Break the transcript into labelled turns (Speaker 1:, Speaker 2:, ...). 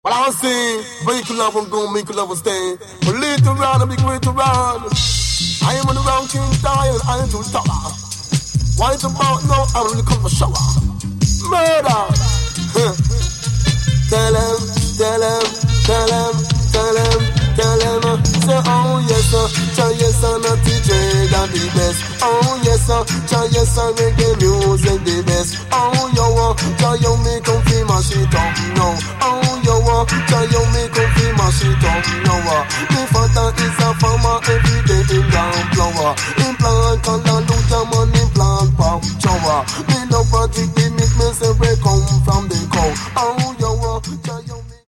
Speaker 1: But I was saying, make love and go, make love and stay. But later on, a big way to run. I am on the round king dial, I am to the top. Why it's about now, I'm really come for shower. Murder! Tell him, tell him, tell him, tell him, tell him. Say, oh yes sir, try yes sir, not DJ that the best. Oh yes sir, try yes sir, reggae music the best. Oh yo, try yo me come feel my shit up now. Oh yo, try yo me come feel my shit up now. The father is a farmer every day in down flower.